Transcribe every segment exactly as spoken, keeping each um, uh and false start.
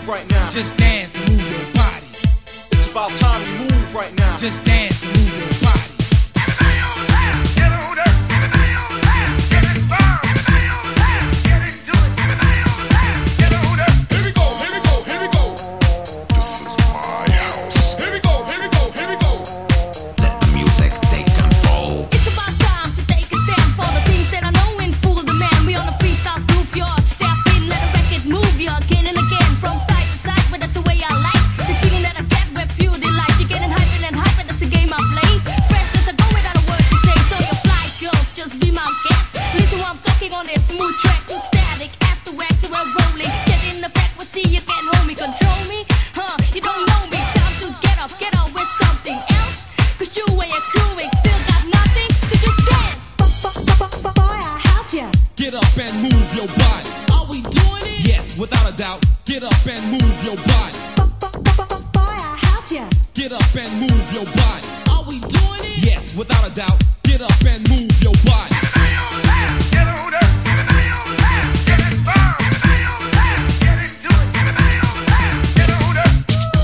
right now. Just dance and move your body. It's about time you move right now. Just dance and move your body. Everybody on that, get on up. Everybody on that, get involved. Everybody on that, get into it. Everybody on that, get on up. Here we go, here we go, here we go. This is my house. Here we go, here we go, here we go. Let the music take control. It's about time to take a stand for the things that I know and fool the man. We on a freestyle groove, your step in, let the record move you again and again from side to side. But that's the way I like this feeling that I get where pure delight. You're getting hyper and hyper, that's the game I play. Fresh as I go without a word to say. So you fly girls, just be my guest. Listen while I'm talking on this smooth track, too static as the wax, so we're rolling. Get in the back, but see you can't hold me, control me, huh? You don't know me. Time to get up, get up with something else. Cause you and your crewing still got nothing to just dance. Boy, I have ya. Get up and move your body. Are we doing it? Yes, without a doubt. Get up and move your body. Boy, I have ya. Get up and move your body. Are we doing it? Yes, without a doubt. Get up and move your body. Everybody on that, get on up. Everybody on that, get involved. Everybody on that, get into it. Everybody on that, get on up.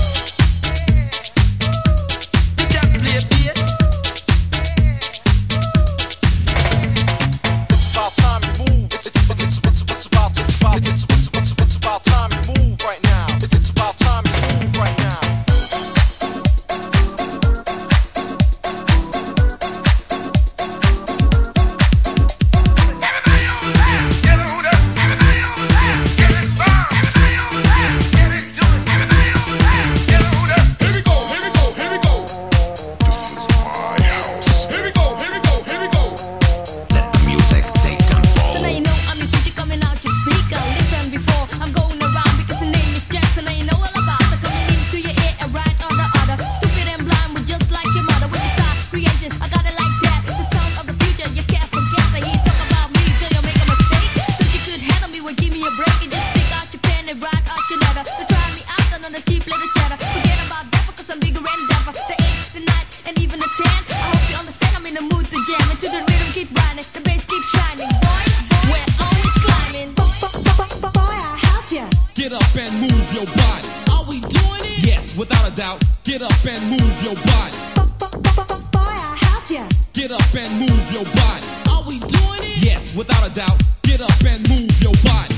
You can't play bass. It's about time you move. It's it's it's it's it's about it's about it's it's it's it's about time you move right now. It's it's about time you move right now. Everybody on that, get on up. Everybody on that, get involved. Everybody on that, get into it. Everybody on that, get on up. Here we go, here we go, here we go. This is my house. Here we go, here we go, here we go. Let the music take control. So now you know I'm your teacher coming out your speaker. Listen before I'm going around because the name is Jackson. Now you know all about the coming into your ear and right on the other. Stupid and blind, but just like your mother. With the star creation, I got it like that. The sound of the future, you can't forget. I hear talk about me till you make a mistake. Thought you could handle me, well give me a break and just stick out your pen and write out your letter. To try me out on the cheap little cheddar. Forget about that because I'm bigger and tougher. The eight, the nine, and even the ten. I hope you understand I'm in the mood to jam. And to the rhythm keep riding, the bass keep shining. Boys, we're always climbing. Boy, I have ya. Get up and move your body. Are we doing it? Yes, without a doubt. Get up and move your body. Boy, I have ya. Get up and move your body. Are we doing it? Yes, without a doubt. Get up and move your body.